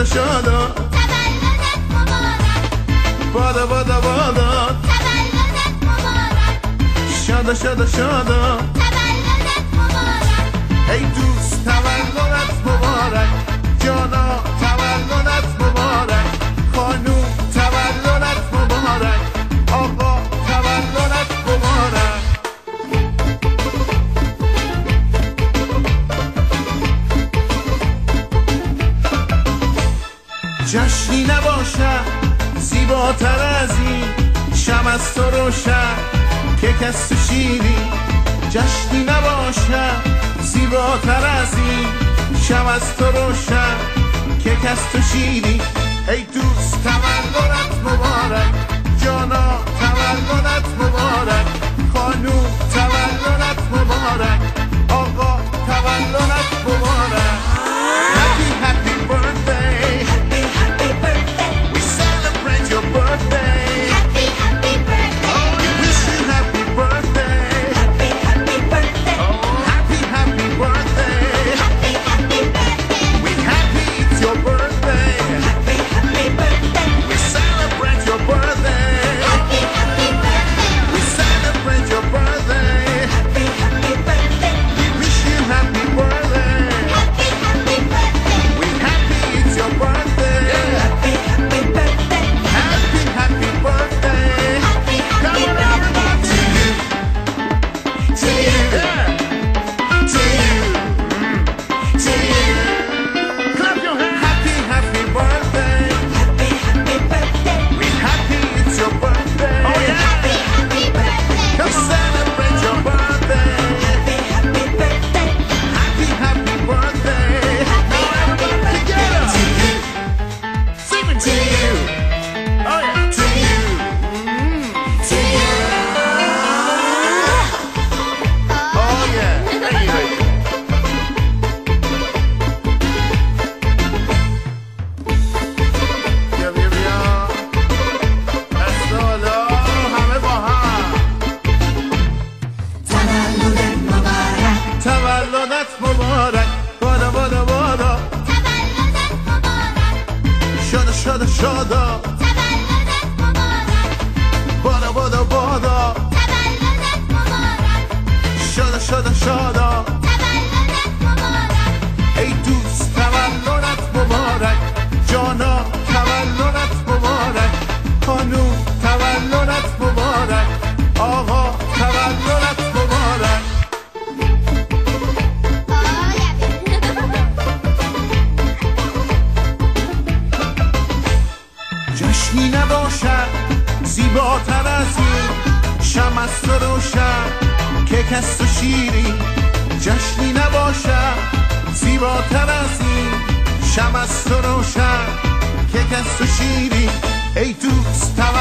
شادا تولدت مبارک بادا بادا بادا تولدت مبارک شادا شادا شادا تولدت مبارک ای دوست تولدت مبارک جانا تولدت مبارک خانوم تولدت مبارک آقا تولدت مبارک جشنی نباشد زیباتر از این شم از تو روشن که کس تو شیری جشنی نباشد زیباتر از این شم از تو روشن که کس تو شیری ای دوست تولدت مبارک جانا تولدت مبارک خانوم تولدت مبارک آقا تولدت مبارک Happy happy birthday Happy birthday We celebrate your birthday Happy birthday We wish you happy birthday Happy birthday Happy happy birthday Happy birthday We happy it's your birthday Happy birthday We celebrate your birthday Happy birthday We celebrate your birthday Happy birthday We wish you happy birthday Happy birthday We happy it's your birthday Happy birthday Happy happy birthday Come on everybody to you to you Yeah To you To you Clap your hands Happy happy birthday Happy birthday We happy it's your birthday Oh yeah Happy birthday Come celebrate your birthday Happy birthday Happy happy birthday Now everybody together to you Sing it to you Oh yeah To you to you Oh yeah Thank you بیا بیا بیا دست بالا همه با هم تولدت مبارک تولدت مبارک بادا بادا بادا تولدت مبارک شادا شادا شادا تولدت مبارک بادا بادا بادا تولدت مبارک شادا شادا شادا تولدت مبارک ای دوست تولدت مبارک جانا تولدت مبارک خانوم تولدت مبارک آقا تولدت مبارک جشنی نباشد زیباتر از این شم از تو روشن که کس تو شیری جشنی نباشد زیباتر از این شم از تو روشن که کس تو شیری ای دوست